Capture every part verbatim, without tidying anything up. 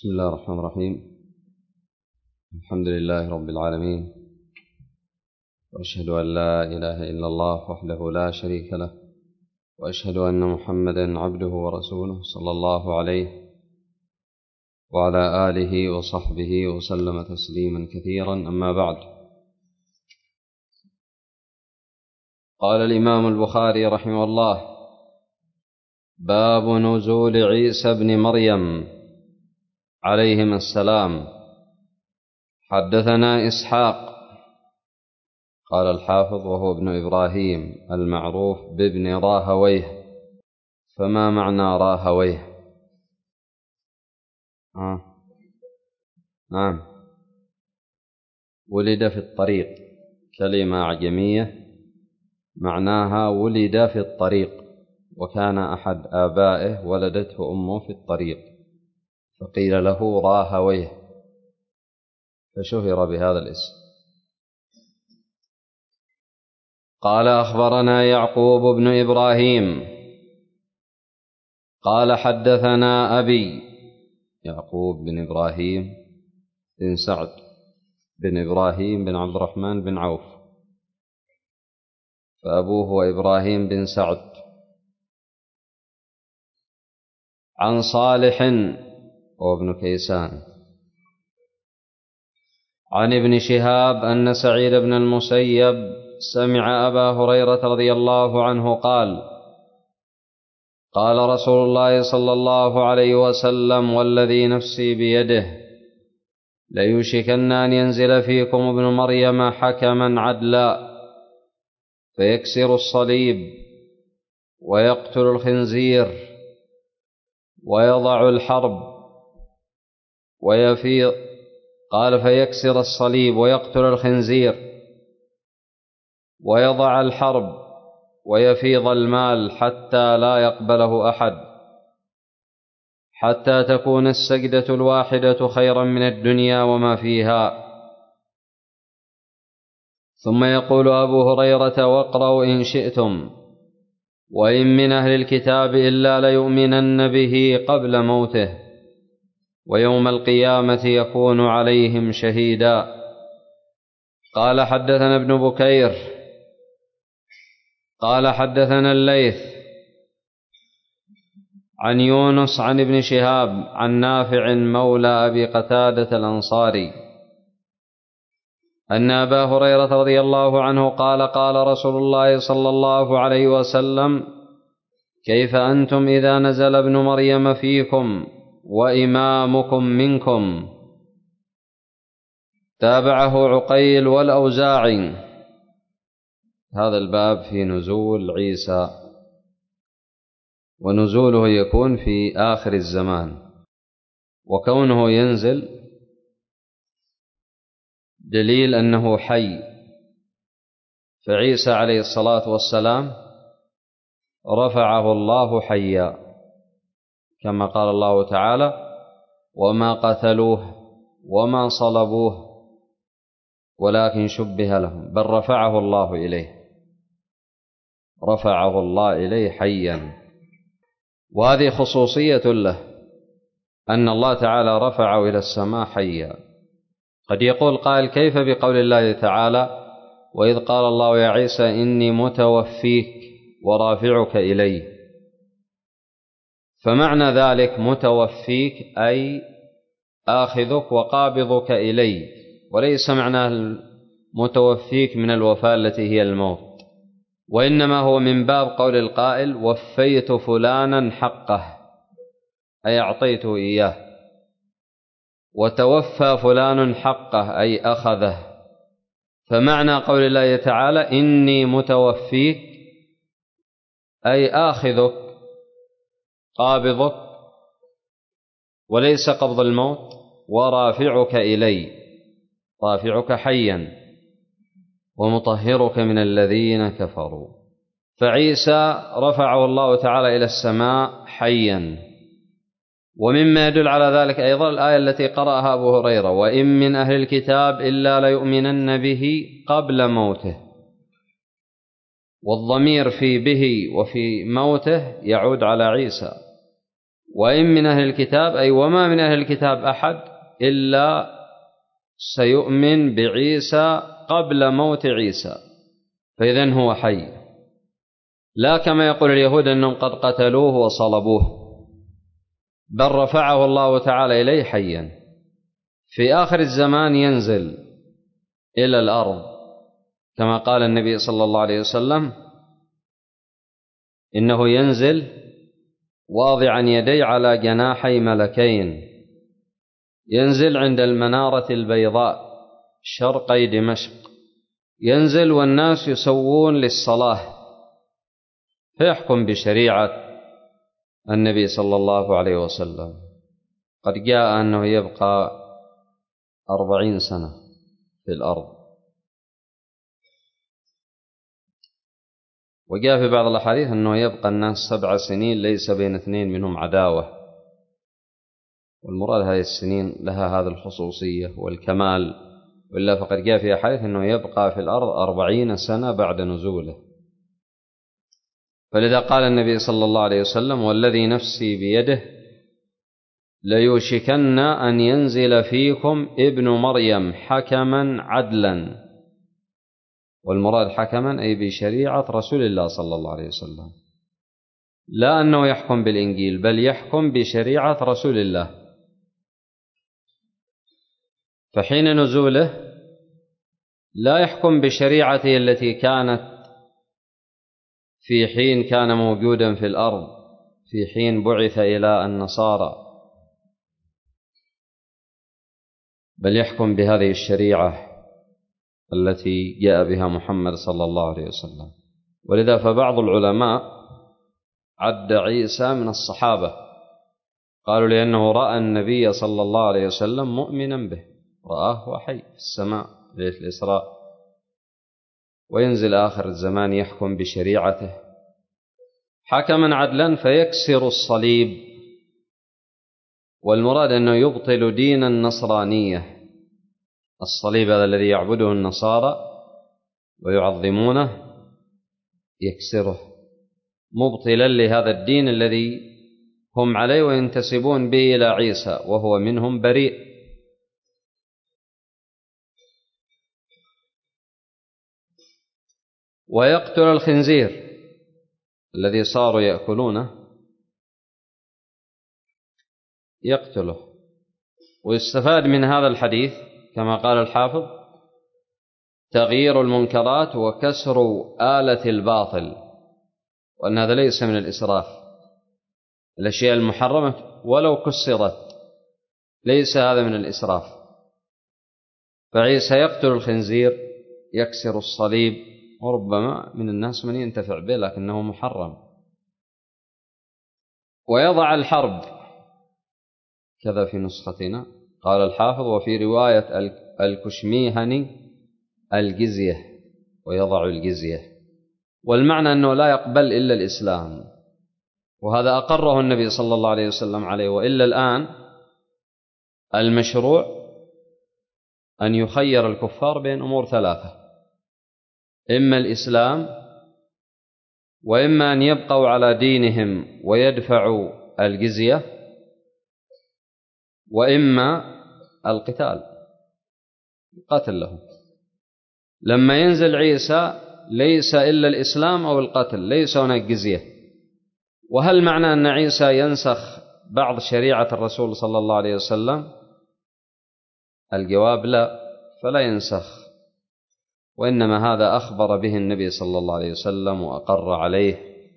بسم الله الرحمن الرحيم. الحمد لله رب العالمين، وأشهد أن لا إله إلا الله وحده لا شريك له، وأشهد أن محمدا عبده ورسوله صلى الله عليه وعلى آله وصحبه وسلم تسليما كثيرا. أما بعد، قال الإمام البخاري رحمه الله: باب نزول عيسى بن مريم عليهما السلام. حدثنا إسحاق قال الحافظ وهو ابن إبراهيم المعروف بابن راهويه. فما معنى راهويه؟ آه. نعم، ولد في الطريق، كلمة أعجمية معناها ولد في الطريق، وكان أحد آبائه ولدته أمه في الطريق فقيل له راهويه فشهر بهذا الاسم. قال: أخبرنا يعقوب بن إبراهيم قال: حدثنا أبي. يعقوب بن إبراهيم بن سعد بن إبراهيم بن عبد الرحمن بن عوف، فأبوه هو إبراهيم بن سعد. عن صالح وابن كيسان عن ابن شهاب أن سعيد بن المسيب سمع أبا هريرة رضي الله عنه قال: قال رسول الله صلى الله عليه وسلم: والذي نفسي بيده ليوشكن أن ينزل فيكم ابن مريم حكما عدلا فيكسر الصليب ويقتل الخنزير ويضع الحرب ويفيض قال فيكسر الصليب ويقتل الخنزير ويضع الحرب ويفيض المال حتى لا يقبله أحد، حتى تكون السجدة الواحدة خيرا من الدنيا وما فيها. ثم يقول أبو هريرة: واقرأوا إن شئتم: وإن من أهل الكتاب إلا ليؤمنن به قبل موته ويوم القيامة يكون عليهم شهيدا. قال: حدثنا ابن بكير قال: حدثنا الليث عن يونس عن ابن شهاب عن نافع مولى أبي قتادة الأنصاري أن أبا هريرة رضي الله عنه قال: قال رسول الله صلى الله عليه وسلم: كيف أنتم إذا نزل ابن مريم فيكم وإمامكم منكم؟ تابعه عقيل والأوزاعي. هذا الباب في نزول عيسى، ونزوله يكون في آخر الزمان، وكونه ينزل دليل أنه حي، فعيسى عليه الصلاة والسلام رفعه الله حيا، كما قال الله تعالى: وما قتلوه وما صلبوه ولكن شبه لهم، بل رفعه الله إليه، رفعه الله إليه حيا. وهذه خصوصية له، أن الله تعالى رفعه إلى السماء حيا. قد يقول قائل: كيف بقول الله تعالى: وإذ قال الله يا عيسى إني متوفيك ورافعك إلي؟ فمعنى ذلك متوفيك أي آخذك وقابضك إلي، وليس معناه متوفيك من الوفاة التي هي الموت، وإنما هو من باب قول القائل: وفيت فلانا حقه، أي أعطيته إياه، وتوفى فلان حقه أي أخذه. فمعنى قول الله تعالى إني متوفيك أي آخذك قابضك، وليس قبض الموت، ورافعك إلي، رافعك حيا ومطهرك من الذين كفروا. فعيسى رفعه الله تعالى إلى السماء حيا. ومما يدل على ذلك أيضا الآية التي قرأها أبو هريرة: وإن من أهل الكتاب إلا ليؤمنن به قبل موته. والضمير في به وفي موته يعود على عيسى، وإن من أهل الكتاب أي وما من أهل الكتاب أحد إلا سيؤمن بعيسى قبل موت عيسى، فإذن هو حي، لا كما يقول اليهود أنهم قد قتلوه وصلبوه، بل رفعه الله تعالى إليه حيا. في آخر الزمان ينزل إلى الأرض كما قال النبي صلى الله عليه وسلم إنه ينزل واضعا يديه على جناحي ملكين، ينزل عند المنارة البيضاء شرقي دمشق، ينزل والناس يسوون للصلاة، فيحكم بشريعة النبي صلى الله عليه وسلم. قد جاء أنه يبقى أربعين سنة في الأرض، وجاء في بعض الأحاديث أنه يبقى الناس سبع سنين ليس بين اثنين منهم عداوة، والمراد هذه السنين لها هذه الخصوصية والكمال، وإلا فقد جاء في أحاديث أنه يبقى في الأرض أربعين سنة بعد نزوله. فلذا قال النبي صلى الله عليه وسلم والذي نفسي بيده ليوشكن أن ينزل فيكم ابن مريم حكما عدلا، والمراد حكما أي بشريعة رسول الله صلى الله عليه وسلم، لا أنه يحكم بالإنجيل بل يحكم بشريعة رسول الله. فحين نزوله لا يحكم بشريعته التي كانت في حين كان موجودا في الأرض، في حين بعث إلى النصارى، بل يحكم بهذه الشريعة التي جاء بها محمد صلى الله عليه وسلم. ولذا فبعض العلماء عد عيسى من الصحابة، قالوا لأنه رأى النبي صلى الله عليه وسلم مؤمنا به، رآه وحي في السماء ليلة الإسراء، وينزل آخر الزمان يحكم بشريعته حكما عدلا فيكسر الصليب، والمراد أنه يبطل دين النصرانية، الصليب هذا الذي يعبده النصارى ويعظمونه يكسره مبطلا لهذا الدين الذي هم عليه وينتسبون به إلى عيسى وهو منهم بريء. ويقتل الخنزير الذي صاروا يأكلونه، يقتله. ويستفاد من هذا الحديث كما قال الحافظ تغيير المنكرات وكسر آلة الباطل، وأن هذا ليس من الإسراف، الأشياء المحرمة ولو كسرت ليس هذا من الإسراف. فعيسى يقتل الخنزير يكسر الصليب، وربما من الناس من ينتفع به لكنه محرم. ويضع الحرب كذا في نسختنا قال الحافظ وفي رواية الكشميهني الجزية، ويضع الجزية، والمعنى أنه لا يقبل إلا الإسلام، وهذا أقره النبي صلى الله عليه وسلم عليه. وإلا الآن المشروع أن يخير الكفار بين أمور ثلاثة، إما الإسلام، وإما أن يبقوا على دينهم ويدفعوا الجزية، وإما القتال القتل لهم. لما ينزل عيسى ليس إلا الإسلام أو القتل، ليس هناك جزية. وهل معنى أن عيسى ينسخ بعض شريعة الرسول صلى الله عليه وسلم؟ الجواب لا، فلا ينسخ، وإنما هذا أخبر به النبي صلى الله عليه وسلم وأقر عليه.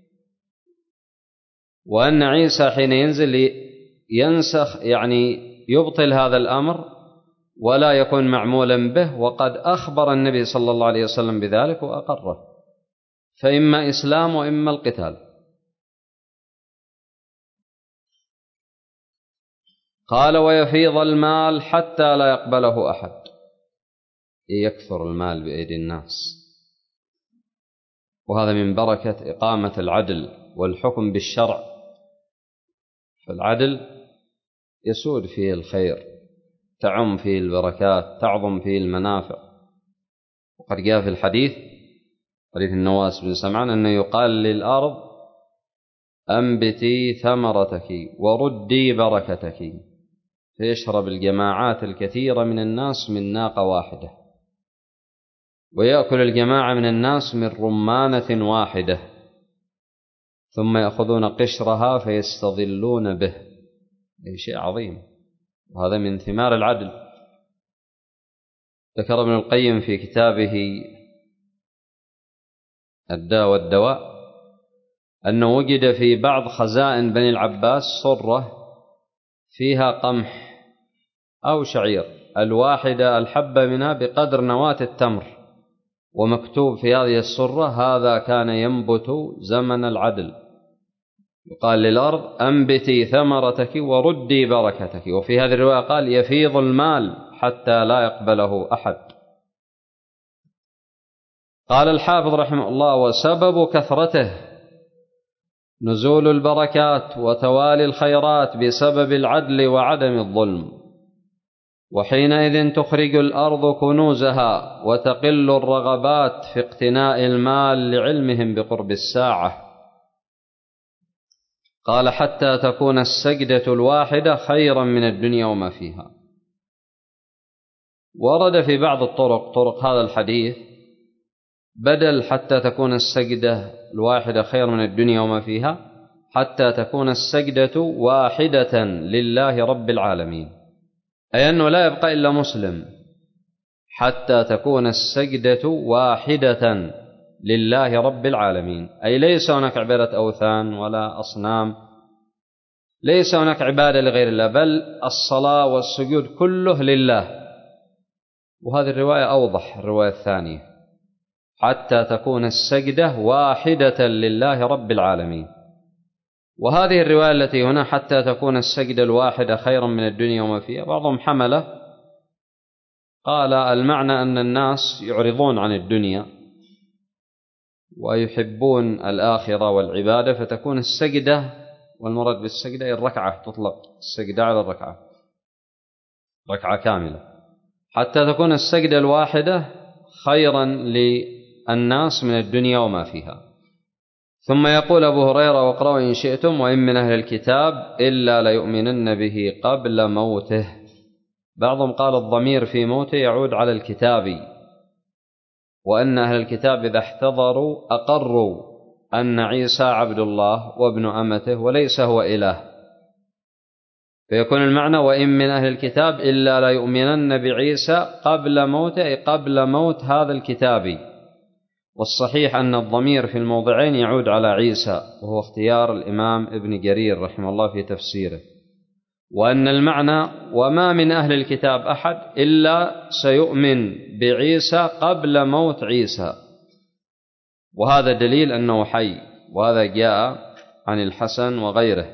وأن عيسى حين ينزل ينسخ يعني يبطل هذا الأمر ولا يكون معمولا به، وقد أخبر النبي صلى الله عليه وسلم بذلك وأقره، فإما إسلام وإما القتال. قال ويفيض المال حتى لا يقبله أحد، يكثر المال بأيدي الناس، وهذا من بركة إقامة العدل والحكم بالشرع، فالعدل يسود فيه الخير، تعم فيه البركات، تعظم فيه المنافع. وقد جاء في الحديث حديث النواس بن سمعان أنه يقال للأرض أنبتي ثمرتك وردي بركتك، فيشرب الجماعات الكثيرة من الناس من ناقة واحدة، ويأكل الجماعة من الناس من رمانة واحدة، ثم يأخذون قشرها فيستظلون به. أي شيء عظيم، وهذا من ثمار العدل. ذكر ابن القيم في كتابه الداء والدواء أنه وجد في بعض خزائن بني العباس صرة فيها قمح أو شعير، الواحدة الحبة منها بقدر نواة التمر، ومكتوب في هذه الصرة هذا كان ينبت زمن العدل، يقال للأرض أنبتي ثمرتك وردي بركتك. وفي هذه الرواية قال يفيض المال حتى لا يقبله أحد. قال الحافظ رحمه الله: وسبب كثرته نزول البركات وتوالي الخيرات بسبب العدل وعدم الظلم، وحينئذ تخرج الأرض كنوزها وتقل الرغبات في اقتناء المال لعلمهم بقرب الساعة. قال حتى تكون السجدة الواحدة خيرا من الدنيا وما فيها. ورد في بعض الطرق طرق هذا الحديث بدل حتى تكون السجدة الواحدة خير من الدنيا وما فيها، حتى تكون السجدة واحدة لله رب العالمين، أي أنه لا يبقى إلا مسلم، حتى تكون السجدة واحدة لله رب العالمين، أي ليس هناك عبادة أوثان ولا أصنام، ليس هناك عبادة لغير الله، بل الصلاة والسجود كله لله. وهذه الرواية أوضح، الرواية الثانية حتى تكون السجدة واحدة لله رب العالمين. وهذه الرواية التي هنا حتى تكون السجدة الواحدة خيرا من الدنيا وما فيها، بعضهم حمله قال المعنى أن الناس يعرضون عن الدنيا ويحبون الآخرة والعبادة، فتكون السجدة، والمراد بالسجدة الركعة، تطلق السجدة على الركعة، ركعة كاملة، حتى تكون السجدة الواحدة خيرا للناس من الدنيا وما فيها. ثم يقول أبو هريرة: واقرأوا إن شئتم وإن من أهل الكتاب إلا ليؤمنن به قبل موته. بعضهم قال الضمير في موته يعود على الكتابي، وأن أهل الكتاب إذا احتضروا أقروا أن عيسى عبد الله وابن أمته وليس هو إله، فيكون المعنى وإن من أهل الكتاب إلا ليؤمنن بعيسى قبل موته، أي قبل موت هذا الكتابي. والصحيح أن الضمير في الموضعين يعود على عيسى، وهو اختيار الإمام ابن جرير رحمه الله في تفسيره، وأن المعنى وما من أهل الكتاب أحد إلا سيؤمن بعيسى قبل موت عيسى، وهذا دليل أنه حي، وهذا جاء عن الحسن وغيره.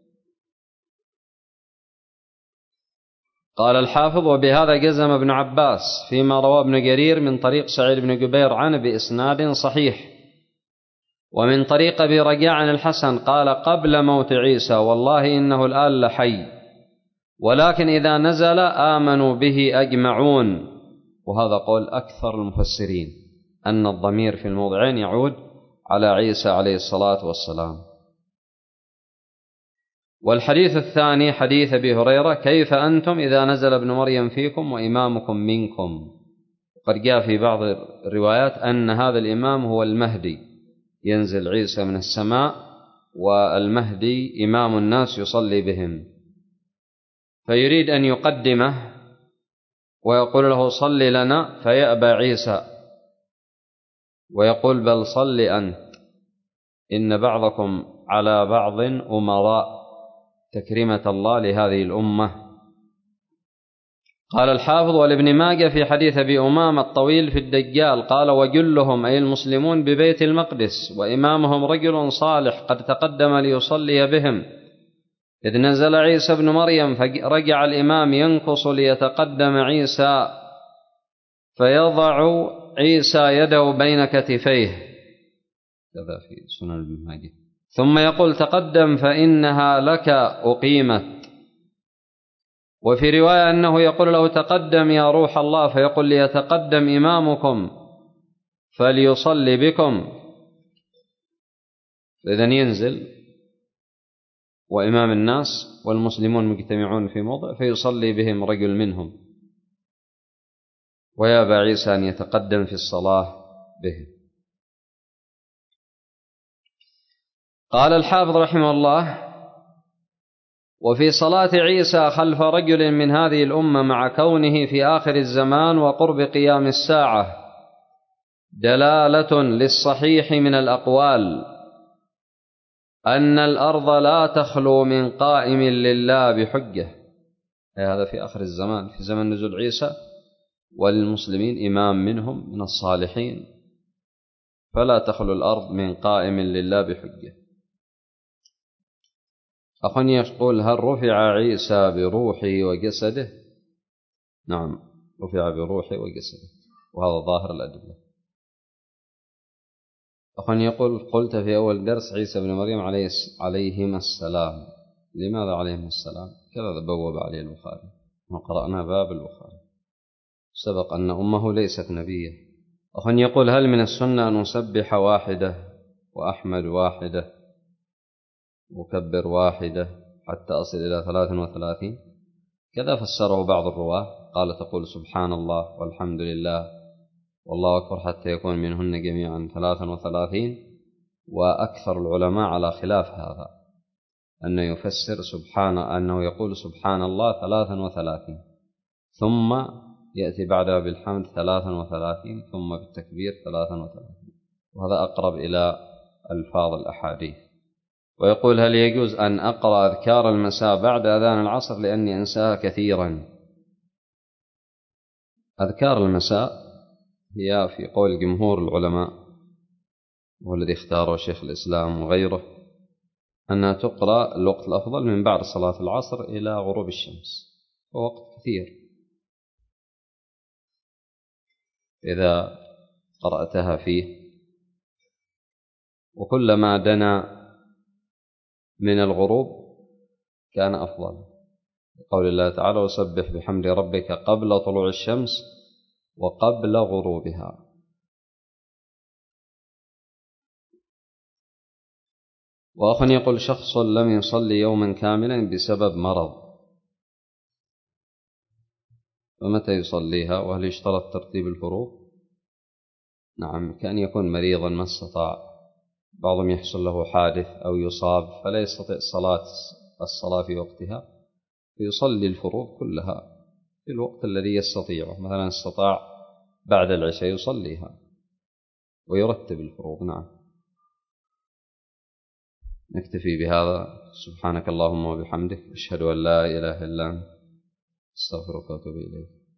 قال الحافظ: وبهذا جزم ابن عباس فيما رواه ابن جرير من طريق سعيد بن جبير عنه بإسناد صحيح، ومن طريق أبي رجاء عن الحسن قال قبل موت عيسى والله إنه الآن لحي، ولكن إذا نزل آمنوا به أجمعون. وهذا قول أكثر المفسرين أن الضمير في الموضعين يعود على عيسى عليه الصلاة والسلام. والحديث الثاني حديث أبي هريرة: كيف أنتم إذا نزل ابن مريم فيكم وإمامكم منكم. وقد جاء في بعض الروايات أن هذا الإمام هو المهدي، ينزل عيسى من السماء والمهدي إمام الناس يصلي بهم، فيريد أن يقدمه ويقول له صل لنا، فيأبى عيسى ويقول بل صل أنت، إن بعضكم على بعض أمراء، تكريمة الله لهذه الأمة. قال الحافظ: ولابن ماجه في حديث أبي أمامة الطويل في الدجال قال: وجلهم أي المسلمون ببيت المقدس، وإمامهم رجل صالح قد تقدم ليصلي بهم، إذ نزل عيسى بن مريم فرجع الإمام ينكص ليتقدم عيسى، فيضع عيسى يده بين كتفيه، كذا في سنن ابن ماجه، ثم يقول تقدم فإنها لك أقيمت. وفي رواية أنه يقول له تقدم يا روح الله، فيقول ليتقدم إمامكم فليصلي بكم، فإذن ينزل وإمام الناس والمسلمون مجتمعون في موضع فيصلي بهم رجل منهم ويأبى عيسى أن يتقدم في الصلاة بهم. قال الحافظ رحمه الله: وفي صلاة عيسى خلف رجل من هذه الأمة مع كونه في آخر الزمان وقرب قيام الساعة دلالة للصحيح من الأقوال أن الأرض لا تخلو من قائم لله بحجة. هذا في آخر الزمان، في زمن نزول عيسى، والمسلمين إمام منهم من الصالحين، فلا تخلو الأرض من قائم لله بحجة. أخن يقول: هل رفع عيسى بروحه وجسده؟ نعم، رفع بروحه وجسده، وهذا ظاهر الأدلة. أخن يقول: قلت في أول درس عيسى بن مريم عليهما السلام، لماذا عليهما السلام؟ كذا بوب عليه البخاري، وقرأنا باب البخاري، سبق أن أمه ليست نبية. أخن يقول: هل من السنة أن نسبح واحدة وأحمد واحدة وكبر واحدة حتى أصل إلى ثلاث وثلاثين؟ كذا فسره بعض الرواة، قال: تقول سبحان الله والحمد لله والله أكبر حتى يكون منهن جميعا ثلاث وثلاثين. وأكثر العلماء على خلاف هذا، أنه يفسر سبحان أنه يقول سبحان الله ثلاث وثلاثين ثم يأتي بعدها بالحمد ثلاث وثلاثين ثم بالتكبير ثلاث وثلاثين، وهذا أقرب إلى ألفاظ الأحاديث. ويقول: هل يجوز أن أقرأ أذكار المساء بعد أذان العصر لأني أنساها كثيرا؟ أذكار المساء هي في قول جمهور العلماء، والذي اختاره شيخ الإسلام وغيره، أنها تقرأ الوقت الأفضل من بعد صلاة العصر إلى غروب الشمس، ووقت كثير. إذا قرأتها فيه، وكلما دنا من الغروب كان أفضل، قول الله تعالى: وسبح بحمد ربك قبل طلوع الشمس وقبل غروبها. وأخ يقول: شخص لم يصلي يوما كاملا بسبب مرض، فمتى يصليها؟ وهل يشترط ترتيب الفروض؟ نعم، كأن يكون مريضا ما استطاع، بعضهم يحصل له حادث أو يصاب فلا يستطيع صلاة الصلاة في وقتها، فيصلي الفروض كلها في الوقت الذي يستطيعه، مثلا استطاع بعد العشاء يصليها ويرتب الفروض. نعم. نكتفي بهذا. سبحانك اللهم وبحمدك، أشهد أن لا إله إلا أنت، أستغفرك وأتوب إليك.